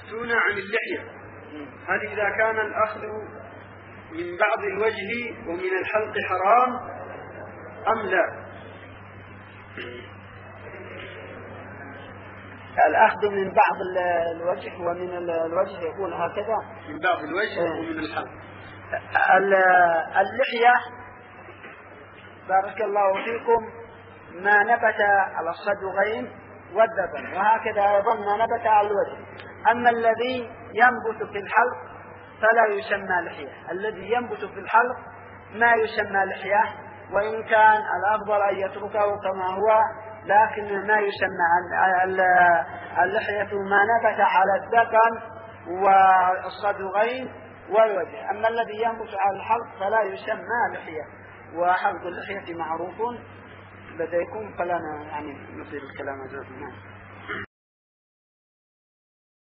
يفتون عن اللحية، هل إذا كان الأخذ من بعض الوجه ومن الحلق حرام أم لا؟ الأخذ من بعض الوجه ومن الوجه يكون هكذا، من بعض الوجه ومن الحلق. اللحية بارك الله فيكم ما نبت على الصدغين والذبن، وهكذا أيضا ما نبت على الوجه. أما الذي ينبت في الحلق فلا يسمى لحية، الذي ينبت في الحلق ما يسمى لحية، وإن كان الأفضل أن يتركه كما هو، لكن ما يسمى اللحية ما نبت على الذقن والصدغين والوجه. أما الذي ينبت على الحلق فلا يسمى لحية، وحلق اللحية معروف لديكم، فلا يعني نطيل الكلام.